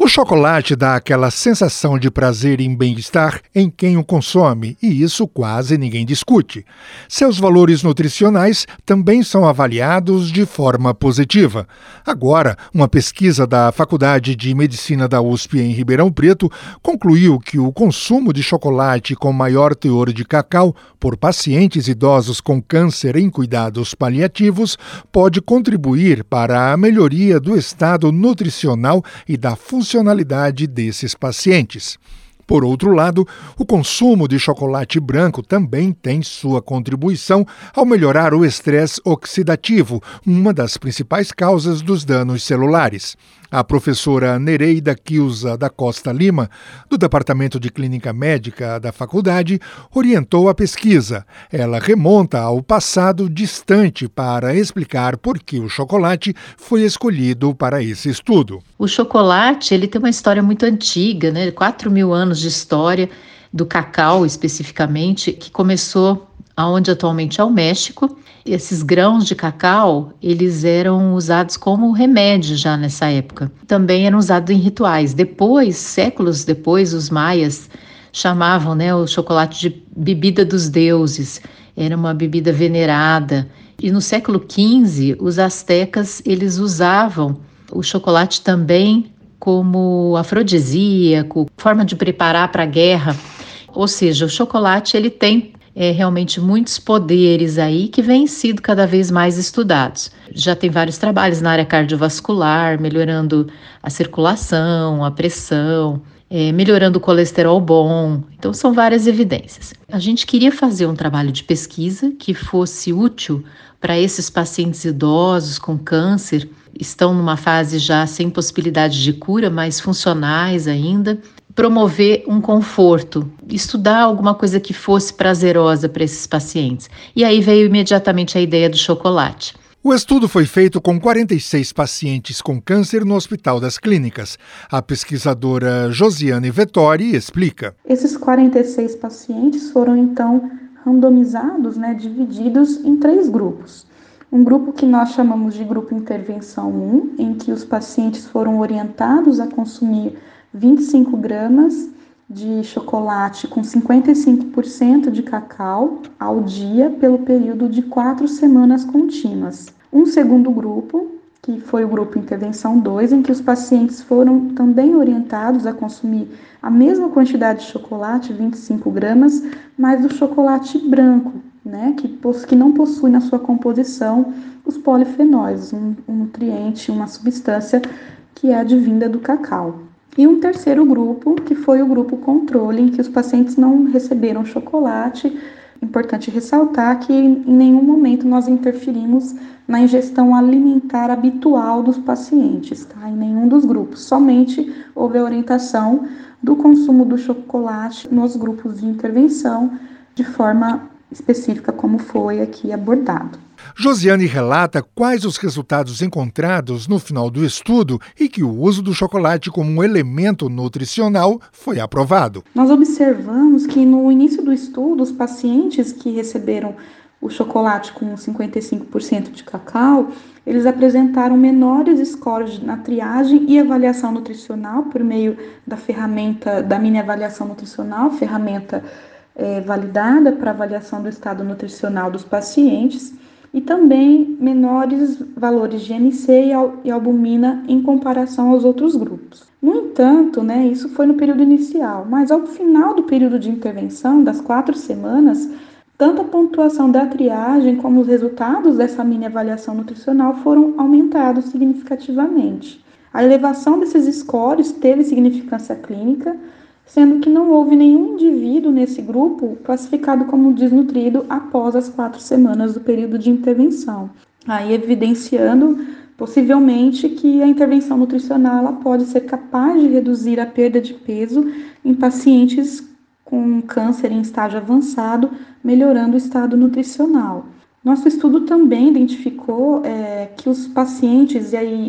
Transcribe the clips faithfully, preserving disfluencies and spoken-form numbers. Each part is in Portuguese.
chocolate dá aquela sensação de prazer e bem-estar em quem o consome, e isso quase ninguém discute. Seus valores nutricionais também são avaliados de forma positiva. Agora, uma pesquisa da Faculdade de Medicina da U S P em Ribeirão Preto concluiu que o consumo de chocolate com maior teor de cacau por pacientes idosos com câncer em cuidados paliativos pode contribuir para a melhoria do estado nutricional e da funcionalidade desses pacientes. Por outro lado, o consumo de chocolate branco também tem sua contribuição ao melhorar o estresse oxidativo, uma das principais causas dos danos celulares. A professora Nereida Quilza da Costa Lima, do Departamento de Clínica Médica da faculdade, orientou a pesquisa. Ela remonta ao passado distante para explicar por que o chocolate foi escolhido para esse estudo. O chocolate ele tem uma história muito antiga, né? quatro mil anos de história do cacau especificamente, que começou aonde atualmente é o México. Esses grãos de cacau, eles eram usados como remédio já nessa época. Também eram usados em rituais. Depois, séculos depois, os maias chamavam, né, o chocolate de bebida dos deuses. Era uma bebida venerada. E no século quinze, os astecas, eles usavam o chocolate também como afrodisíaco, forma de preparar para a guerra. Ou seja, o chocolate ele tem É, realmente muitos poderes aí que vêm sido cada vez mais estudados. Já tem vários trabalhos na área cardiovascular, melhorando a circulação, a pressão, é, melhorando o colesterol bom. Então, são várias evidências. A gente queria fazer um trabalho de pesquisa que fosse útil para esses pacientes idosos com câncer, estão numa fase já sem possibilidade de cura, mas funcionais ainda. Promover um conforto, estudar alguma coisa que fosse prazerosa para esses pacientes. E aí veio imediatamente a ideia do chocolate. O estudo foi feito com quarenta e seis pacientes com câncer no Hospital das Clínicas. A pesquisadora Josiane Vettori explica. Esses quarenta e seis pacientes foram então randomizados, né, divididos em três grupos. Um grupo que nós chamamos de grupo intervenção um, em que os pacientes foram orientados a consumir vinte e cinco gramas de chocolate com cinquenta e cinco por cento de cacau ao dia pelo período de quatro semanas contínuas. Um segundo grupo, que foi o grupo intervenção dois, em que os pacientes foram também orientados a consumir a mesma quantidade de chocolate, vinte e cinco gramas, mas do chocolate branco, né, que, que não possui na sua composição os polifenóis, um, um nutriente, uma substância que é advinda do cacau. E um terceiro grupo, que foi o grupo controle, em que os pacientes não receberam chocolate. Importante ressaltar que em nenhum momento nós interferimos na ingestão alimentar habitual dos pacientes, tá? Em nenhum dos grupos. Somente houve a orientação do consumo do chocolate nos grupos de intervenção, de forma específica, como foi aqui abordado. Josiane relata quais os resultados encontrados no final do estudo e que o uso do chocolate como um elemento nutricional foi aprovado. Nós observamos que no início do estudo, os pacientes que receberam o chocolate com cinquenta e cinco por cento de cacau, eles apresentaram menores scores na triagem e avaliação nutricional por meio da ferramenta, da mini avaliação nutricional, ferramenta é, validada para avaliação do estado nutricional dos pacientes, e também menores valores de M C e albumina em comparação aos outros grupos. No entanto, né, isso foi no período inicial, mas ao final do período de intervenção, das quatro semanas, tanto a pontuação da triagem como os resultados dessa mini avaliação nutricional foram aumentados significativamente. A elevação desses scores teve significância clínica, sendo que não houve nenhum indivíduo nesse grupo classificado como desnutrido após as quatro semanas do período de intervenção. Aí evidenciando possivelmente que a intervenção nutricional ela pode ser capaz de reduzir a perda de peso em pacientes com câncer em estágio avançado, melhorando o estado nutricional. Nosso estudo também identificou é, que os pacientes, e aí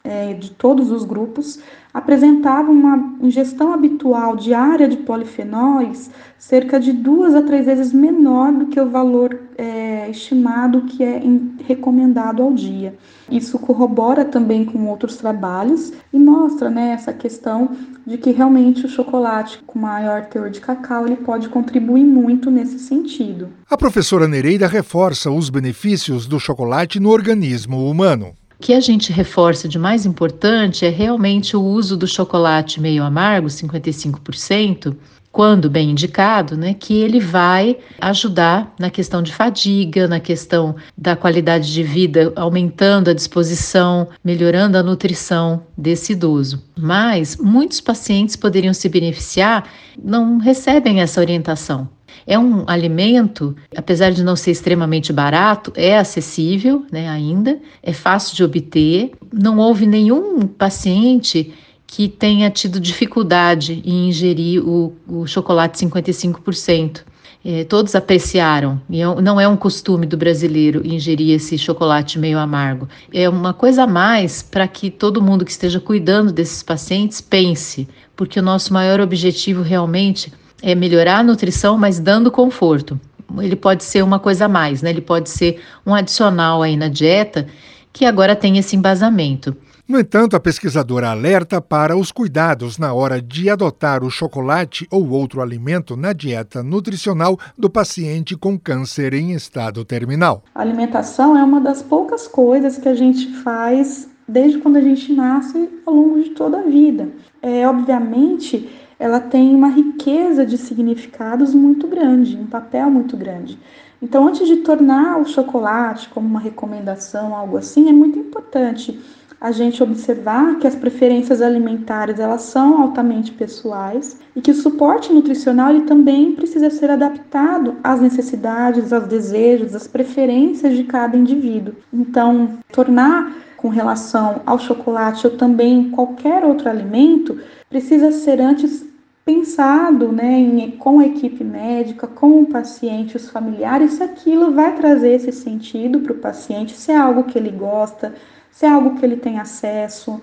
é, de todos os grupos apresentavam uma ingestão habitual diária de polifenóis cerca de duas a três vezes menor do que o valor é, estimado que é em, recomendado ao dia. Isso corrobora também com outros trabalhos e mostra, né, essa questão de que realmente o chocolate com maior teor de cacau ele pode contribuir muito nesse sentido. A professora Nereida reforça os benefícios do chocolate no organismo humano. O que a gente reforça de mais importante é realmente o uso do chocolate meio amargo, cinquenta e cinco por cento, quando bem indicado, né, que ele vai ajudar na questão de fadiga, na questão da qualidade de vida, aumentando a disposição, melhorando a nutrição desse idoso. Mas muitos pacientes poderiam se beneficiar, não recebem essa orientação. É um alimento, apesar de não ser extremamente barato, é acessível, né, ainda, é fácil de obter. Não houve nenhum paciente que tenha tido dificuldade em ingerir o, o chocolate cinquenta e cinco por cento. É, todos apreciaram, e não é um costume do brasileiro ingerir esse chocolate meio amargo. É uma coisa a mais para que todo mundo que esteja cuidando desses pacientes pense, porque o nosso maior objetivo realmente é melhorar a nutrição, mas dando conforto. Ele pode ser uma coisa a mais, né? Ele pode ser um adicional aí na dieta, que agora tem esse embasamento. No entanto, a pesquisadora alerta para os cuidados na hora de adotar o chocolate ou outro alimento na dieta nutricional do paciente com câncer em estado terminal. A alimentação é uma das poucas coisas que a gente faz desde quando a gente nasce ao longo de toda a vida. É, obviamente, ela tem uma riqueza de significados muito grande, um papel muito grande. Então, antes de tornar o chocolate como uma recomendação, algo assim, é muito importante a gente observar que as preferências alimentares elas são altamente pessoais e que o suporte nutricional ele também precisa ser adaptado às necessidades, aos desejos, às preferências de cada indivíduo. Então, tornar com relação ao chocolate ou também qualquer outro alimento precisa ser antes pensado, né, em, com a equipe médica, com o paciente, os familiares, se aquilo vai trazer esse sentido para o paciente, se é algo que ele gosta, se é algo que ele tem acesso,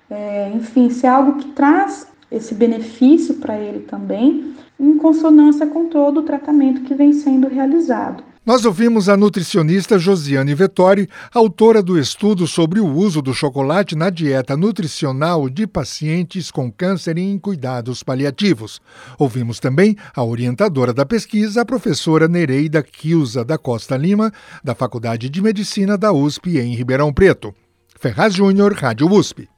é, enfim, se é algo que traz esse benefício para ele também, em consonância com todo o tratamento que vem sendo realizado. Nós ouvimos a nutricionista Josiane Vettori, autora do estudo sobre o uso do chocolate na dieta nutricional de pacientes com câncer e em cuidados paliativos. Ouvimos também a orientadora da pesquisa, a professora Nereida Kiusa da Costa Lima, da Faculdade de Medicina da U S P em Ribeirão Preto. Ferraz Júnior, Rádio U S P.